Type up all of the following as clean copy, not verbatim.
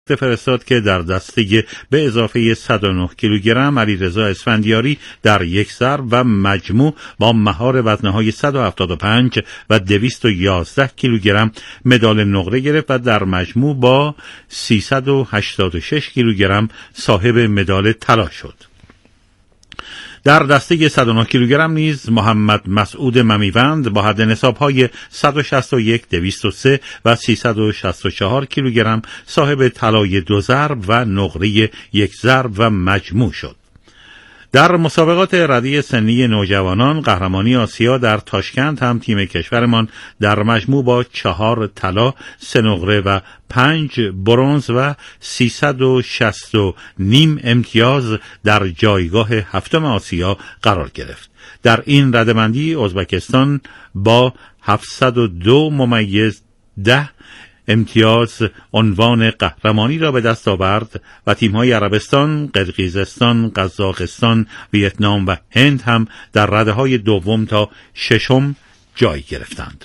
فرستاد که در دسته به اضافه 109 کیلوگرم علیرضا اسفندیاری در یک ضرب و مجموع با مهار وزنه‌های 175 و 211 کیلوگرم مدال نقره گرفت و در مجموع با 386 کیلوگرم صاحب مدال طلا شد. در دسته 109 کیلوگرم نیز محمد مسعود ممیوند با حد نصاب‌های 161, 203 و 364 کیلوگرم صاحب طلای 2 ضرب و نقره 1 ضرب و مجموع شد. در مسابقات رده سنی نوجوانان قهرمانی آسیا در تاشکند هم تیم کشورمان در مجموع با 4 طلا، 3 نقره و 5 برنز و 360.5 امتیاز در جایگاه هفتم آسیا قرار گرفت. در این رده‌بندی ازبکستان با 702.10 امتیاز عنوان قهرمانی را به دست آورد و تیم‌های عربستان، قرقیزستان، قزاقستان، ویتنام و هند هم در رده‌های دوم تا ششم جای گرفتند.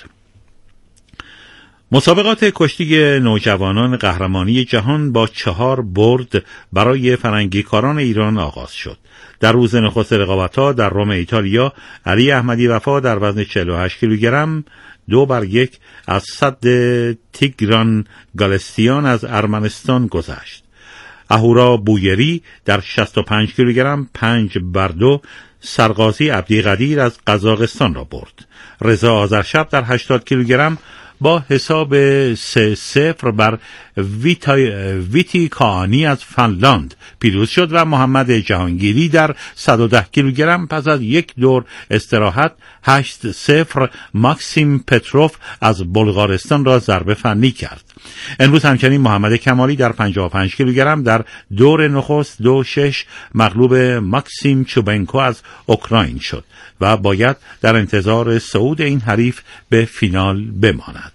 مسابقات کشتی نوجوانان قهرمانی جهان با 4 برد برای فرنگیکاران ایران آغاز شد. در روز نخست رقابت‌ها در روم ایتالیا، علی احمدی وفا در وزن 48 کیلوگرم 2-1 از سد تیگران گالستیان از ارمنستان گذشت. اهورا بویری در 65 کیلوگرم 5-2 سرغازی عبدیقدیر از قزاقستان را برد. رضا آذرشب در 80 کیلوگرم با حساب 3-0 بر ویتی کاانی از فنلاند پیروز شد و محمد جهانگیری در 110 کیلوگرم پس از یک دور استراحت 8-0 ماکسیم پتروف از بلغارستان را ضربه فنی کرد. امروز همچنین محمد کمالی در 55 کیلوگرم در دور نخست 2-6 مغلوب ماکسیم چوبنکو از اوکراین شد و باید در انتظار صعود این حریف به فینال بماند.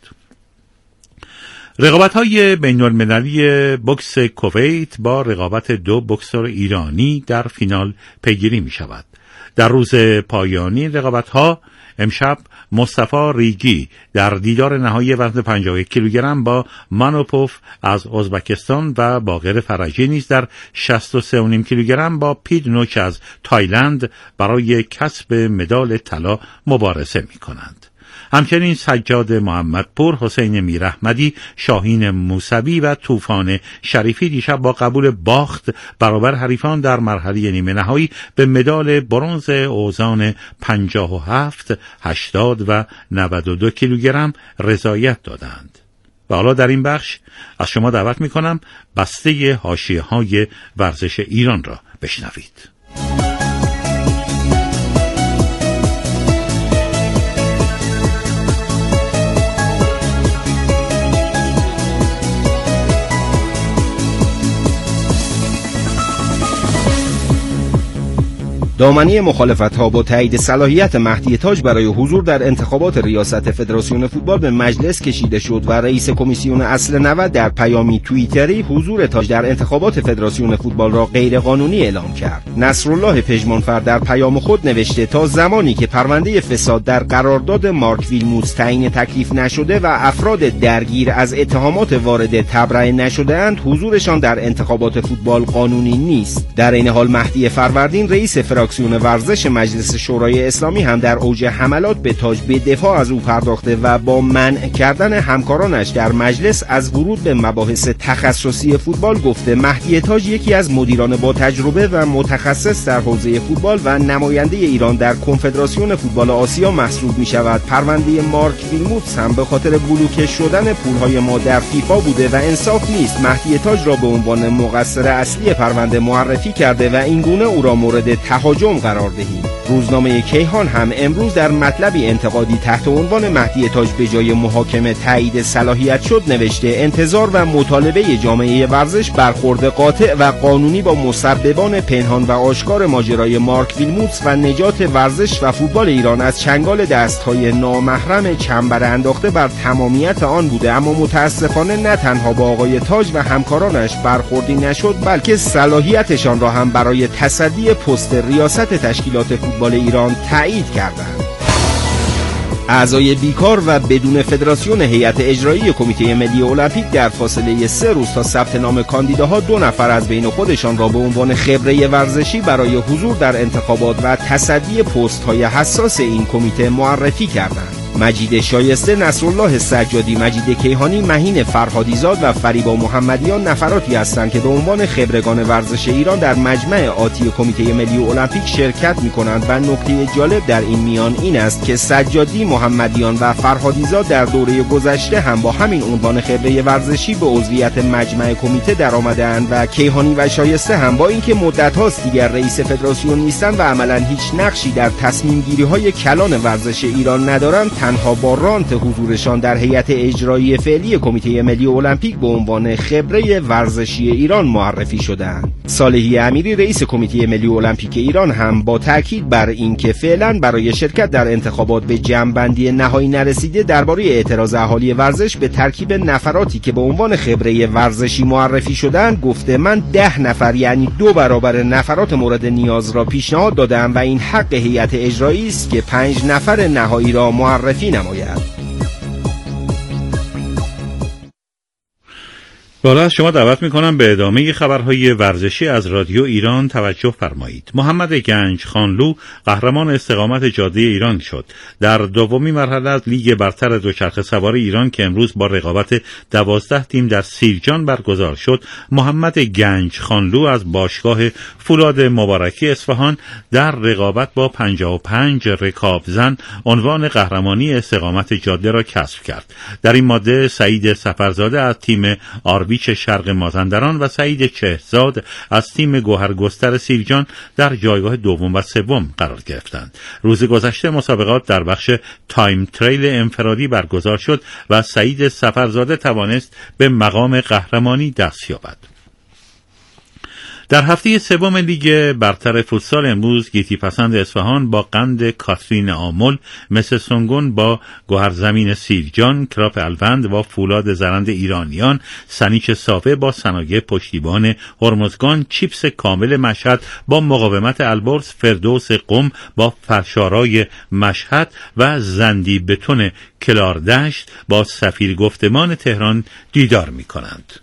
رقابت‌های بین‌المللی بوکس کویت با رقابت 2 بوکسور ایرانی در فینال پیگیری می‌شود. در روز پایانی رقابت‌ها امشب مصطفی ریگی در دیدار نهایی وزن 51 کیلوگرم با مانوپوف از ازبکستان و باقر فرجی نیز در 63.5 کیلوگرم با پیدنوچ از تایلند برای کسب مدال طلا مبارزه می‌کنند. همچنین سجاد محمدپور، حسین میراحمدی، شاهین موسوی و طوفان شریفی دیشب با قبول باخت برابر حریفان در مرحله نیمه نهایی به مدال برنز اوزان 57، 80 و 92 کیلوگرم رضایت دادند. و حالا در این بخش از شما دعوت می‌کنم بسته حاشیه‌های ورزش ایران را بشنوید. دامنه مخالفت‌ها با تایید صلاحیت مهدی تاج برای حضور در انتخابات ریاست فدراسیون فوتبال به مجلس کشیده شد و رئیس کمیسیون اصل 90 در پیامی توییتری حضور تاج در انتخابات فدراسیون فوتبال را غیرقانونی اعلام کرد. نصرالله پژمانفر در پیام خود نوشته تا زمانی که پرونده فساد در قرارداد مارک ویلموتس تعیین تکلیف نشده و افراد درگیر از اتهامات وارد تبرئه نشده‌اند، حضورشان در انتخابات فوتبال قانونی نیست. در این حال مهدی فروردین رئیس فراکسیون ورزش مجلس شورای اسلامی هم در اوج حملات به تاج به دفاع از او پرداخته و با منع کردن همکارانش در مجلس از ورود به مباحث تخصصی فوتبال گفته مهدی تاج یکی از مدیران با تجربه و متخصص در حوزه فوتبال و نماینده ایران در کنفدراسیون فوتبال آسیا محسوب می شود. پرونده مارک ویلموتس هم به خاطر بلوکه شدن پولهای ما در فیفا بوده و انصاف نیست مهدی تاج را به عنوان مقصر اصلی پرونده معرفی کرده و این گونه او را مورد تهاجم قرار دهیم. روزنامه کیهان هم امروز در مطلبی انتقادی تحت عنوان مهدی تاج به جای محاکمه تایید صلاحیت شد نوشته انتظار و مطالبه جامعه ورزش برخورد قاطع و قانونی با مسببان پنهان و آشکار ماجرای مارک ویلموتس و نجات ورزش و فوتبال ایران از چنگال دستهای نامحرم چنبر انداخته بر تمامیت آن بوده، اما متاسفانه نه تنها با آقای تاج و همکارانش برخوردی نشد بلکه صلاحیتشان را هم برای تصدی پست ریاست تشکیلات فوتبال ایران تایید کردند. اعضای بیکار و بدون فدراسیون هیئت اجرایی کمیته ملی المپیک در فاصله 3 روز تا ثبت نام کاندیداها 2 نفر از بین خودشان را به عنوان خبره ورزشی برای حضور در انتخابات و تصدی پست‌های حساس این کمیته معرفی کردند. مجید شایسته، نصرالله سجادی، مجید کیهانی، مهین فرهادیزاد و فریبا محمدیان نفراتی هستند که به عنوان خبرگان ورزش ایران در مجمع آتی کمیته ملی المپیک شرکت می‌کنند و نکته جالب در این میان این است که سجادی، محمدیان و فرهادیزاد در دوره گذشته هم با همین عنوان خبره ورزشی به عضویت مجمع کمیته درآمده‌اند و کیهانی و شایسته هم با اینکه مدت‌هاست دیگر رئیس فدراسیون نیستند و عملاً هیچ نقشی در تصمیم‌گیری‌های کلان ورزش ایران ندارند، تنها با رانت حضورشان در هیئت اجرایی فعلی کمیته ملی المپیک به عنوان خبره ورزشی ایران معرفی شدند. صالحی امیری رئیس کمیته ملی المپیک ایران هم با تاکید بر اینکه فعلا برای شرکت در انتخابات به جمع‌بندی نهایی نرسیده درباره اعتراض اهالی ورزش به ترکیب نفراتی که به عنوان خبره ورزشی معرفی شدند گفته من 10 نفر یعنی 2 برابر نفرات مورد نیاز را پیشنهاد دادم و این حق هیئت اجرایی است که 5 نفر نهایی را معرفی نماید. بالا از شما دعوت میکنم به ادامه خبرهای ورزشی از رادیو ایران توجه فرمایید. محمد گنج خانلو قهرمان استقامت جاده ایران شد. در دومین مرحله از لیگ برتر دوچرخه سواری ایران که امروز با رقابت 12 تیم در سیرجان برگزار شد، محمد گنج خانلو از باشگاه فولاد مبارکی اصفهان در رقابت با 55 رکابزن عنوان قهرمانی استقامت جاده را کسب کرد. در این ماده سعید سفرزاده از تیم بیچ شرق مازندران و سعید چهزاد از تیم گوهرگستر سیرجان در جایگاه دوم و سوم قرار گرفتند. روز گذشته مسابقات در بخش تایم تریل انفرادی برگزار شد و سعید سفرزاده توانست به مقام قهرمانی دست یابد. در هفته سوم لیگ برتر فوتسال امروز گیتی پسند اصفهان با قند کاترین آمل، مس سنگون با گوهرزمین سیرجان، کراپ الوند و فولاد زرند ایرانیان، سنیچ صافه با صنایع پشتیبان هرمزگان، چیپس کامل مشهد با مقاومت البرز، فردوس قم با فرشارای مشهد و زندی بتون کلاردشت با سفیر گفتمان تهران دیدار می کنند.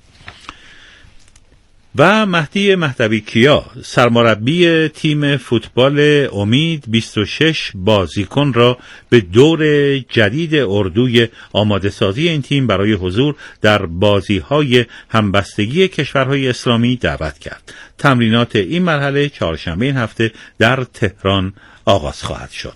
و مهدی مهدوی کیا سرمربی تیم فوتبال امید 26 بازیکن را به دور جدید اردوی آماده سازی این تیم برای حضور در بازی‌های همبستگی کشورهای اسلامی دعوت کرد. تمرینات این مرحله چهارشنبه این هفته در تهران آغاز خواهد شد.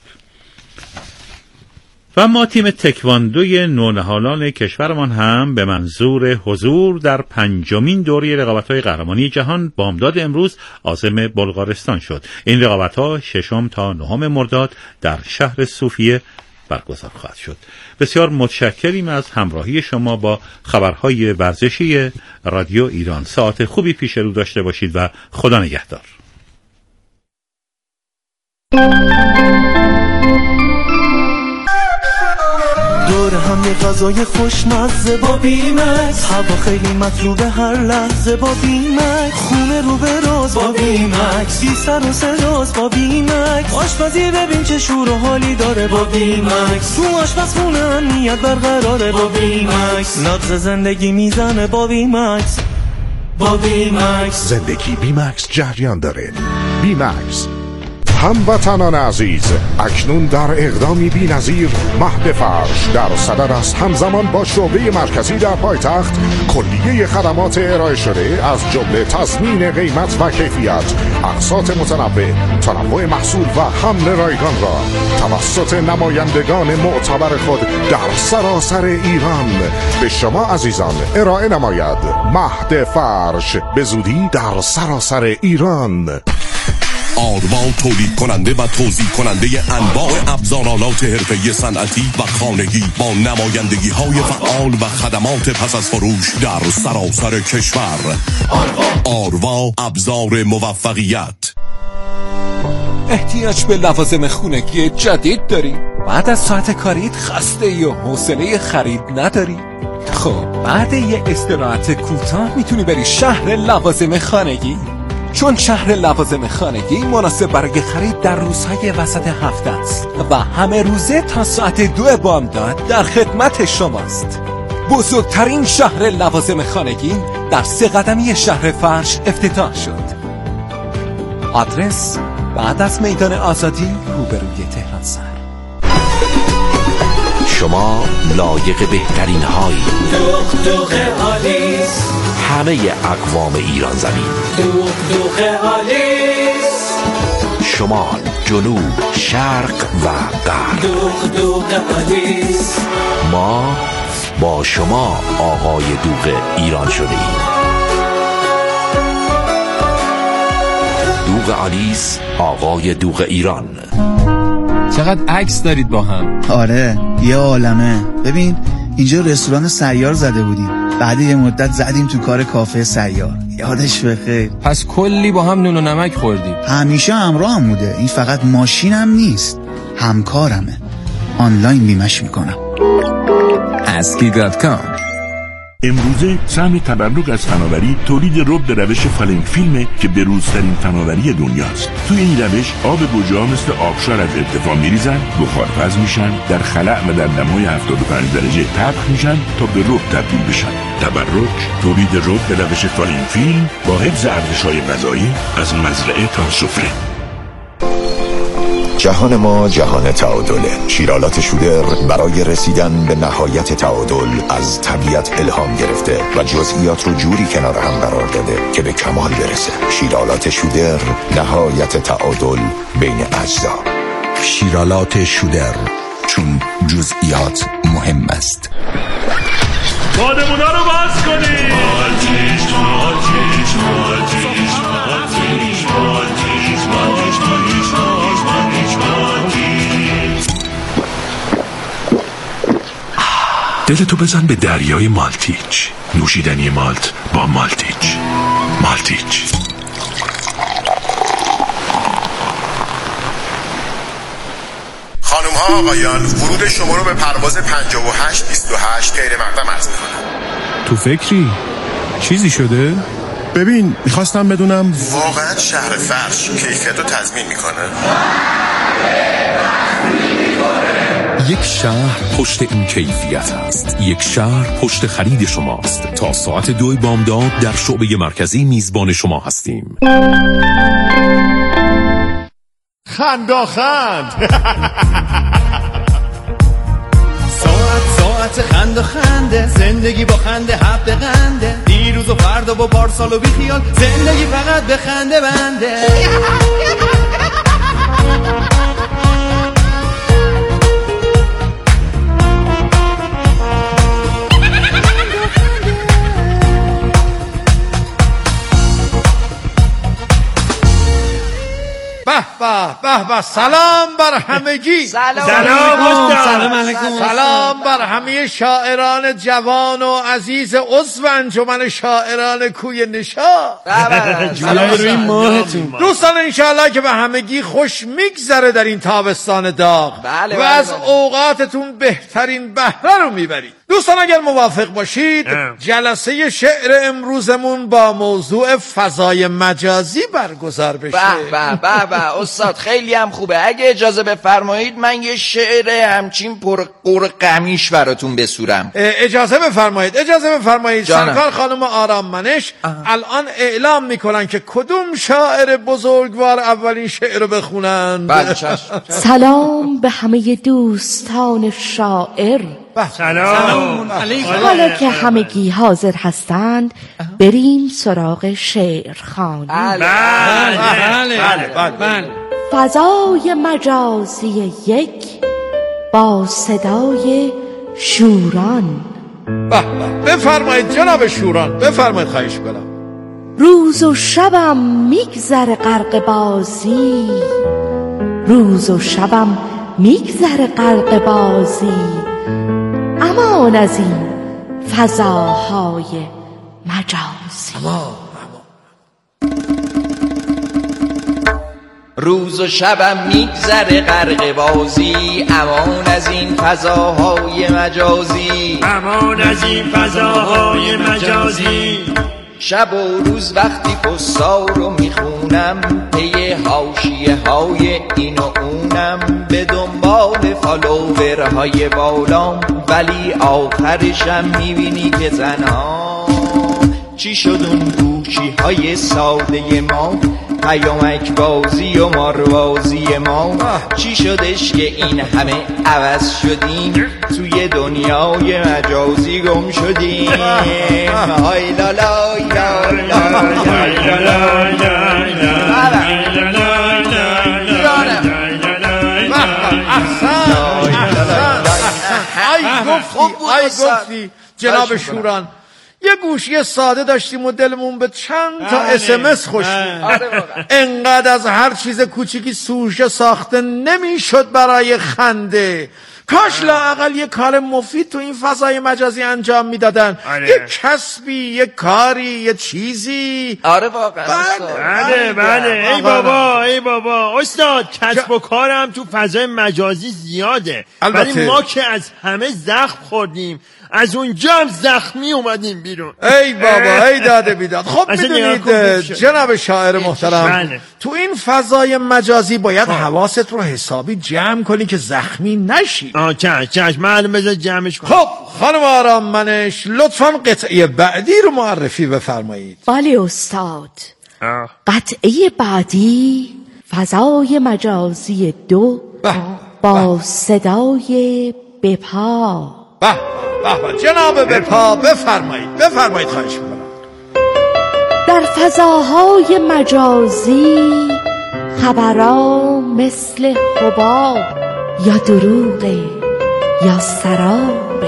و ما تیم تکواندوی نونهالان کشورمان هم به منظور حضور در 5مین دوره رقابت‌های قهرمانی جهان بامداد امروز عازم بلغارستان شد. این رقابت‌ها 6 تا 9 مرداد در شهر صوفیه برگزار خواهد شد. بسیار متشکریم از همراهی شما با خبرهای ورزشی رادیو ایران. ساعت خوبی پیش رو داشته باشید و خدا نگهدار. دور هم یه غذای خوشمزه با بیمکس، هوا خیلی مطلوبه هر لحظه با بیمکس، خونه رو به راز با بیمکس، بی سر و صداست با بیمکس، آشپزی ببین چه شور و حالی داره با بیمکس، تو آشپزخونه امنیت برقراره با بیمکس، نبض زندگی میزنه با بیمکس. با بیمکس زندگی بیمکس جریان داره. بیمکس. هموطنان عزیز، اکنون در اقدامی بی‌نظیر مهد فرش در صدد است همزمان با شعبه مرکزی در پایتخت کلیه خدمات ارائه شده از جمله تضمین قیمت و کیفیت، اقساط متنوع، تنوع محصول و حمل رایگان را توسط نمایندگان معتبر خود در سراسر ایران به شما عزیزان ارائه نماید. مهد فرش به زودی در سراسر ایران. آروا تولید کننده و توزیع کننده انواع ابزارالات حرفه‌ای صنعتی و خانگی با نمایندگی های فعال و خدمات پس از فروش در سراسر کشور. آروا ابزار موفقیت. احتیاج به لوازم خونگی جدید داری؟ بعد از ساعت کاریت خسته ای و حوصله خرید نداری؟ خب بعد یه استراحت کوتاه میتونی بری شهر لوازم خانگی. چون شهر لوازم خانگی مناسب برای خرید در روزهای وسط هفته است و همه روزه تا ساعت 2 بامداد در خدمت شماست. بزرگترین شهر لوازم خانگی در 3 قدمی شهر فرش افتتاح شد. آدرس بعد از میدان آزادی روبروی تهران سر. شما لایق بهترین هایی. دوغ آلیس، همه اقوام ایران زمین. دوغ آلیس، شمال، جنوب، شرق و غرب. دوغ آلیس. ما با شما آقای دوغ ایران شده ایم. دوغ آلیس، آقای دوغ ایران. چقدر عکس دارید با هم؟ آره یه عالمه. ببین اینجا رستوران سیار زده بودیم، بعد یه مدت زدیم تو کار کافه سیار. یادش بخیر. پس کلی با هم نون و نمک خوردیم. همیشه همراهم بوده. این فقط ماشینم نیست، همکارمه. آنلاین بیمش میکنم. aski.com. امروزه سهم تبرک از فناوری تولید رب به روش فالنگ فیلمه که بروزترین فناوری دنیاست. توی این روش آب گوجه‌ها مثل آبشار از ارتفاع میریزن، بخارپز میشن، در خلأ و در دمای 75 درجه طبخ میشن تا به رب تبدیل بشن. تبرک تولید رب به روش فالنگ فیلم با حفظ ارزش‌های غذایی از مزرعه تا سفره. جهان ما جهان تعادله. شیرالات شودر برای رسیدن به نهایت تعادل از طبیعت الهام گرفته و جزئیات رو جوری کنار هم قرار داده که به کمال برسه. شیرالات شودر، نهایت تعادل بین اجزا. شیرالات شودر، چون جزئیات مهم است. بادمونا رو باز کنید. آتیش آتیش آتیش آتیش آتیش آتیش دلتو بزن به دریای مالتیچ. نوشیدنی مالت با مالتیچ. مالتیچ. خانم ها آقایان، ورود شما رو به پرواز 5828 غیر مقدم عرض می‌کنم. تو فکری؟ چیزی شده؟ ببین میخواستم بدونم واقعا شهر فرش کیفیت رو تضمین میکنه؟ یک شهر پشت این کیفیت است. یک شهر پشت خرید شماست. تا ساعت 2 بامداد در شعبه مرکزی میزبان شما هستیم. خنداخند. ساعت خند و خنده، زندگی با خنده حب قنده، دیروز و فردا و پارسال و بیخیال، زندگی فقط به خنده بنده. به سلام بر همگی. سلام علیکم. سلام بر همه شاعران جوان و عزیز عضو انجمن شاعران کوی نشا. دوستان انشاءالله که به همگی خوش میگذره در این تابستان داغ و از اوقاتتون بهترین بهره رو میبرید. دوستان اگر موافق باشید جلسه شعر امروزمون با موضوع فضای مجازی برگزار بشه. به استاد خیلی هم خوبه. اگه اجازه بفرمایید من یه شعر همچین پر قمیش براتون بسورم. اجازه بفرمایید سرکار خانم آرام منش الان اعلام میکنن که کدوم شاعر بزرگوار اولین شعر رو بخونن. سلام به همه دوستان شاعر. سلام. حالا که همگی حاضر هستند بریم سراغ شعر خوانی. بله. فضای مجازی یک با صدای شوران. بفرمایید جناب شوران، بفرمایید خواهش کنم. روز و شبم میگذره غرق بازی، روز و شبم میگذره غرق بازی، امان از این فضاهای مجازی. روز و شبم میگذره غرق بازی، امان از این فضاهای مجازی، امان از این فضاهای مجازی. شب و روز وقتی پستار رو میخونم، پی حاشیه های این و اونم، به دنبال فالوورهای بالام، ولی آخرشم میبینی که تنها. چی شد اون گوشی های ساده ما، پیامک بازی و ماروازی ما؟ چی شدش که این همه عوض شدیم، توی دنیای مجازی گم شدیم؟ های لالا یا ای گفتی جناب شوران، یه گوشی ساده داشتیم و دلمون به چند تا اسمس خوش بود. انقدر از هر چیز کوچیکی سوژه ساخته نمیشد برای خنده. کاش لااقل یه کار مفید تو این فضای مجازی انجام میدادن. یه کسبی، یه کاری، یه چیزی. آره واقعا. بله. ای بابا استاد، کسب و کارم تو فضای مجازی زیاده، ولی ما که از همه زخم خوردیم، از اونجا هم زخمی اومدیم بیرون. ای بابا، ای داده بیداد. خب میدونید جناب شاعر محترم، تو این فضای مجازی باید حواست رو حسابی جمع کنی که زخمی نشی. چشم معلوم، بذار جمعش کنم. خب خانم آرام منش، لطفاً قطعه بعدی رو معرفی بفرمایید. بله استاد. قطعه بعدی فضای مجازی 2 با صدای بپا. جناب بپا بفرمایید خواهش میکنم. در فضاهای مجازی خبرها مثل حباب یا دروغه یا سرابه.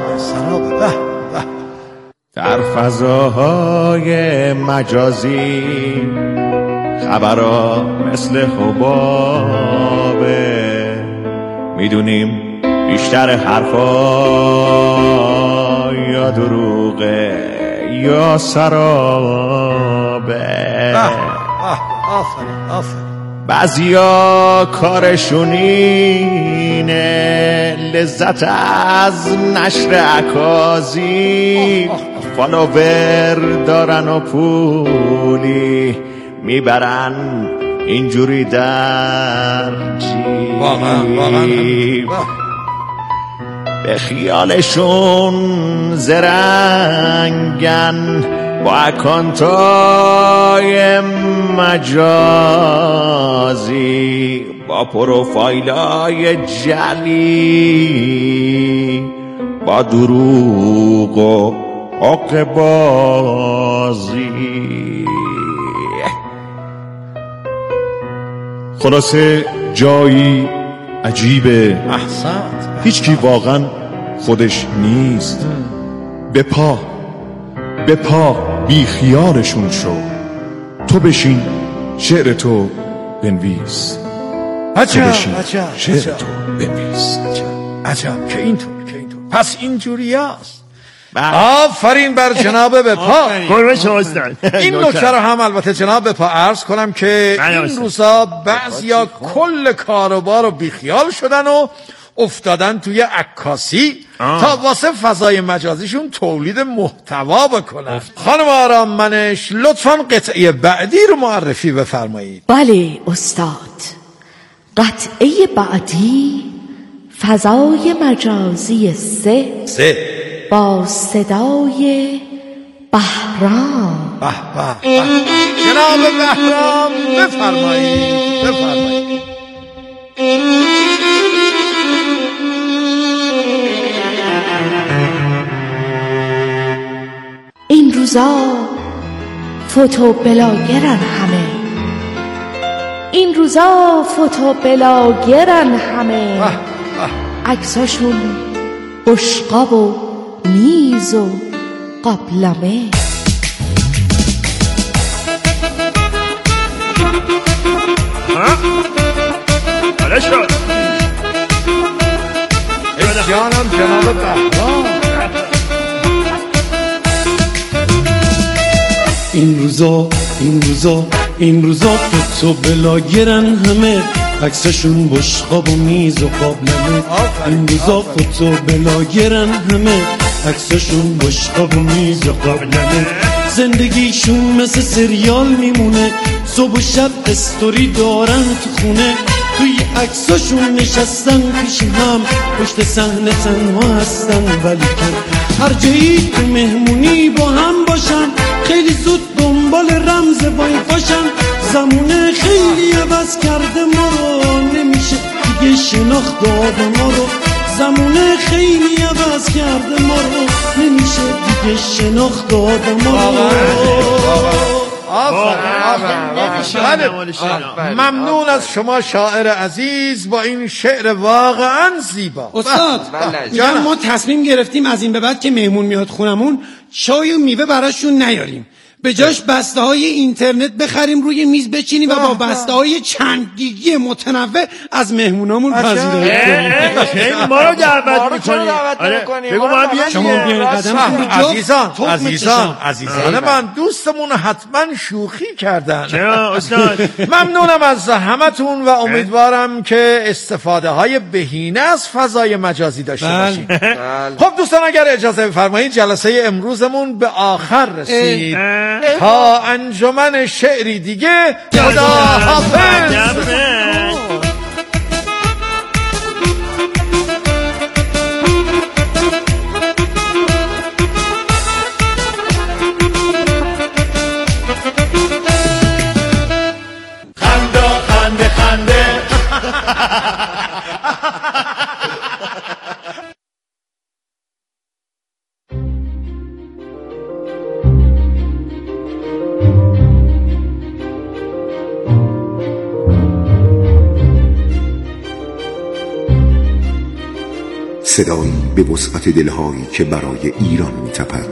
در فضاهای مجازی خبرها مثل حبابه، میدونیم بیشتر حرفا یا دروغه یا سرابه. آفرین. بعضیا کارشون اینه لذت از نشر عکازی، فالوور دارن و پولی میبرن اینجوری در جیب. واقعا. به خیالشون زرنگن با اکانتای مجازی، با پروفایلای جعلی، با دروغ و حق بازی. خلاصه جایی عجیبه، احسنت. هیچکی واقعا خودش نیست. بپا بی خیالشون شو، تو بشین شعر تو بنویس. عجب شعر تو بنویس. عجب که اینطور پس اینجوری هست. آفرین بر جناب بپا. این نکته رو هم البته جناب بپا عرض کنم که این روزا بعضیا کل کاروبار رو بیخیال شدن و افتادن توی عکاسی تا واسه فضای مجازیشون تولید محتوا بکنن. خانم آرام منش، لطفاً قطعه بعدی رو معرفی بفرمایید. بله استاد. قطعه بعدی فضای مجازی 3 با صدای بهرام. جناب بهرام بفرمایید. این روزا فوتو بلاگرن همه، عکساشون بشقاب و میز و قابلمه. حالا شد جانم جناب بهرام. این روزا فوتو بلاگرن همه، عکسشون بشقاب و میز و قابلمه. این روزا فوتو بلاگرن همه، عکسشون بشقاب و میز و قابلمه. زندگیشون مثل سریال میمونه، صبح و شب استوری دارن تو خونه، توی عکساشون نشستن پیش هم، پشت صحنه تنها هستن ولی کن هر جایی تو مهمونی با هم باشن، خیلی زود دنبال رمز وایفاشن. زمونه خیلی عوض کرده ما رو، نمیشه دیگه شناخت آدما رو. زمونه خیلی عوض کرده ما رو، نمیشه دیگه شناخت آدما رو. ممنون از شما شاعر عزیز با این شعر واقعا زیبا. استاد ما تصمیم گرفتیم از این به بعد که مهمون میاد خونمون چای و میوه براشون نیاریم، به جاش بسته های اینترنت بخریم روی میز بچینیم و با بسته های چند گیگی متنوع از مهمونامون پذیرایی کنیم. ما رو دعوت میکنیم. بگو ما بیایم. شما بیاین قدم عزیزان من، دوستمون حتما شوخی کردن. چرا استاد؟ ممنونم از همتون و امیدوارم که استفاده های بهینه از فضای مجازی داشته باشیم. خب دوستان اگر اجازه بفرمایید جلسه امروزمون به آخر رسید. تا انجمن شعری دیگه خدا حافظ. خنده صدایی به وسعت دلهایی که برای ایران می‌تپد.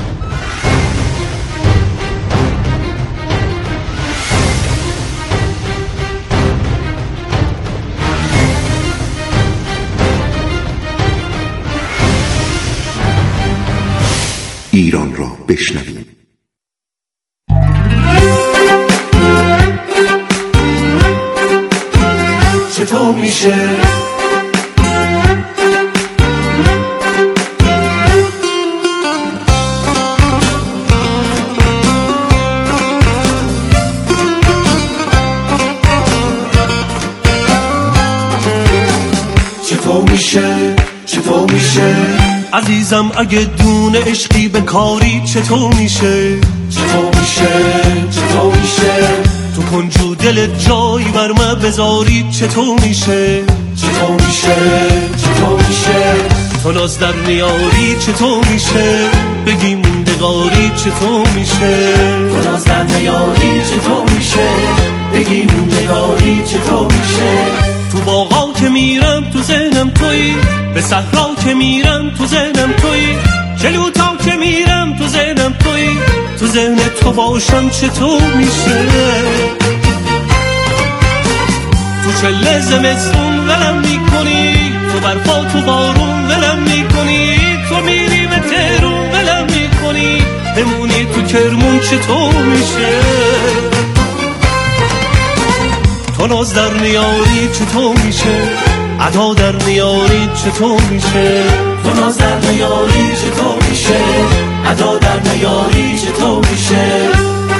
ایران را بشنویم. چطور میشه چطور میشه عزیزم اگه دون عشقی به کاری چطور میشه تو کنجو دلت جای بر من بذاری چطور میشه تو ناز در نیاری چطور میشه بگی موندگاری چطور میشه تو ناز در نیاری چطور میشه بگی موندگاری چطور میشه تو باغا که میرم تو ذهنم تویی به صحرا که میرم تو ذهنم تویی جلوتا که میرم تو ذهنم تویی تو ذهن تو باشم چطور میشه تو چله زمستون ولم میکنی تو برفا تو بارون ولم میکنی تو میری به تهرون ولم میکنی بمونی تو کرمون چطور میشه تو ناز در نیاری چطور میشه ادا در نیاری چطور میشه تو ناز در نیاری چطور میشه ادا در نیاری چطور میشه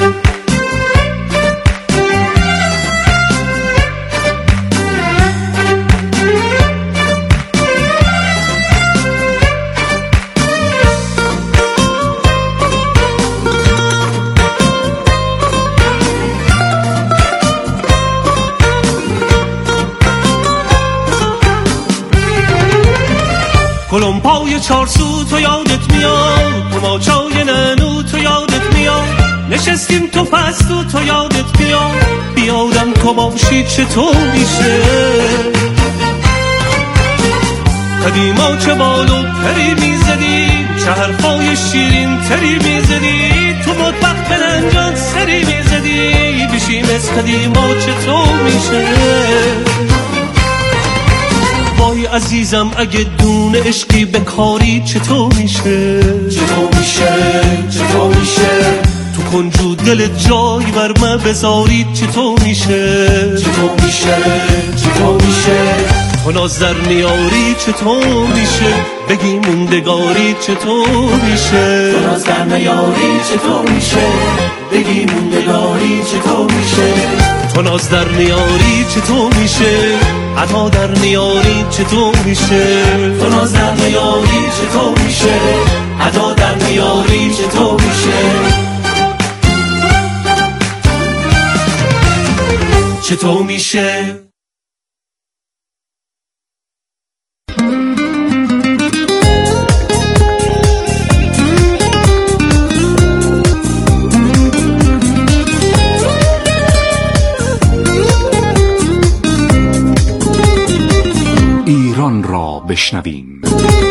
کلمپای چارسو تو یادت میاد کماچای ننو تو یادت میاد نشستیم تو پستو تو یادت میاد بیادم تو باشی چطور میشه قدیما چه بالو پری میزدی چه حرفای شیرین تری میزدی تو مطبخ بلنجان سری میزدی بشیم از قدیما چطور میشه وای عزیزم اگه دون عشقی به کاری چطور میشه تو کنجو دلت جای بر من بذاری چطور میشه تو تو ناز در نیاری چطور میشه بگی موندگاری چطور میشه تو ناز در نیاری چطور میشه بگی موندگاری چطور میشه تو ناز در نیاری چطور میشه عطا در نیاری چطور میشه تو ناز در نیاری چطور میشه عطا در نیاری چطور میشه چطور میشه ایران را بشنویم.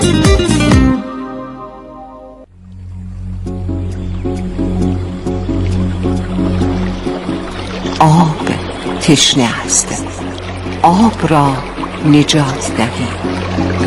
آب تشنه است، آب را نجات دهید.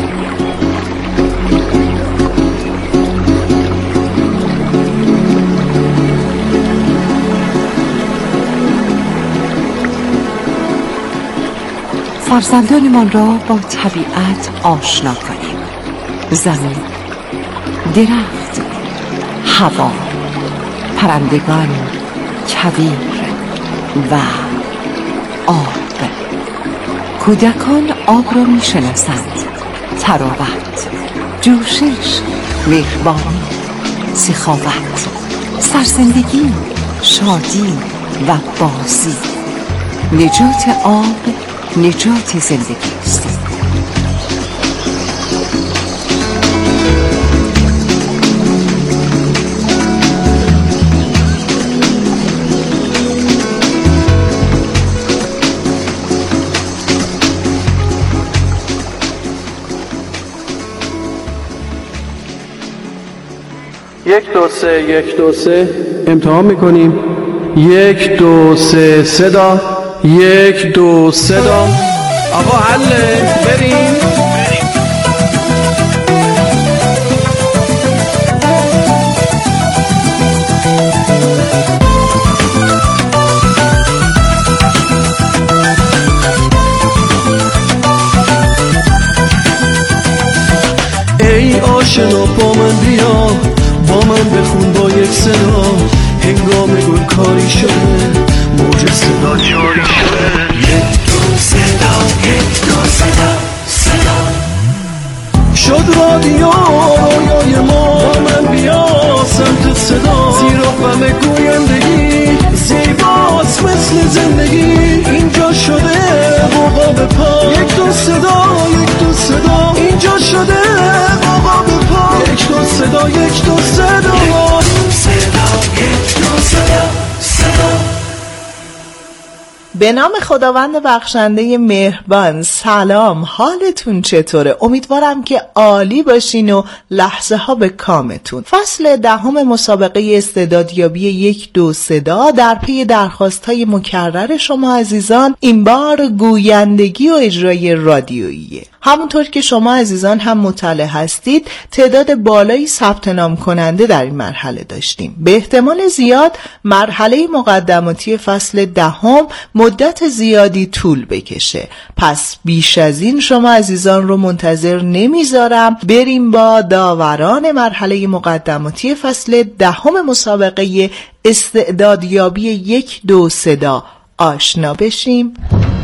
فرزندانمان را با طبیعت آشنا کنیم. زمین، درخت، هوا، پرندگان، کویر و آب. کودکان آب را می شناسند. تراوت، جوشش، مهربانی، سخاوت، سرزندگی، شادی و بازی. نجات آب نجات زندگی است. یک دو سه امتحان میکنیم. 1 2 3 صدا 1 2 صدا. آقا حله بریم. ای آشنا با من بیا، با من بخون با یک صدا. هنگام گل کاری شده، موج صدا جاری شده. 1 2 صدا 1 2 صدا صدا. شد رادیو رویای ما، با من بیا سمت صدا. زیرا غم گویندگی زیباست مثل زندگی. اینجا شده قوقا به پا. 1 2 صدا 1 2 صدا. اینجا شده قوقا به پا. 1 2 صدا 1 2 صدا. به نام خداوند بخشنده مهربان. سلام، حالتون چطوره؟ امیدوارم که عالی باشین و لحظه ها به کامتون. فصل 10 مسابقه استعدادیابی 1 2 صدا در پی درخواست های مکرر شما عزیزان این بار گویندگی و اجرای رادیوییه. همونطور که شما عزیزان هم مطلع هستید تعداد بالایی ثبت نام کننده در این مرحله داشتیم. به احتمال زیاد مرحله مقدماتی فصل 10 مدت زیادی طول بکشه، پس بیش از این شما عزیزان رو منتظر نمیذارم. بریم با داوران مرحله مقدماتی فصل 10 مسابقه استعدادیابی 1 2 صدا آشنا بشیم.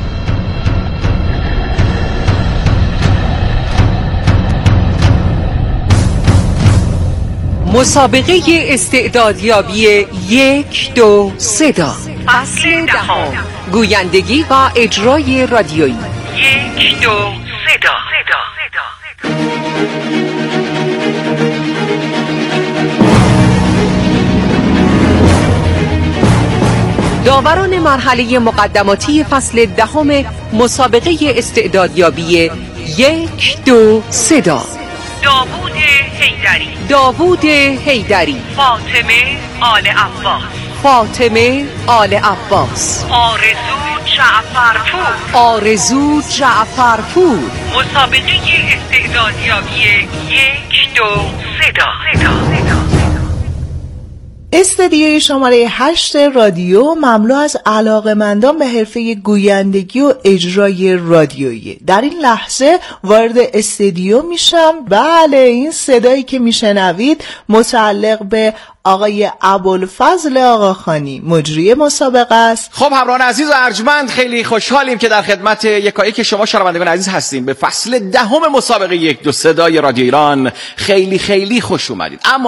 مسابقه استعدادیابی 1 2 صدا فصل 10 گویندگی و اجرای رادیویی. 1 2 صدا. داوران مرحله مقدماتی فصل 10 مسابقه استعدادیابی 1 2 صدا. داوود حیدری، فاطمه آل عباس، آرزو جعفرپور. مسابقه استعدادیابی 1 2 صدا. استدیوی شماره 8 رادیو مملو از علاقه‌مندان به حرفه گویندگی و اجرای رادیویی. در این لحظه وارد استدیو میشم. بله، این صدایی که میشنوید متعلق به آقای ابوالفضل آقاخانی، مجری مسابقه است. خب همراهان عزیز و ارجمند، خیلی خوشحالیم که در خدمت یکایک شما شنوندگان عزیز هستیم. به فصل 10 مسابقه 1 2 صدای رادیو ایران خیلی خوش اومدید. اما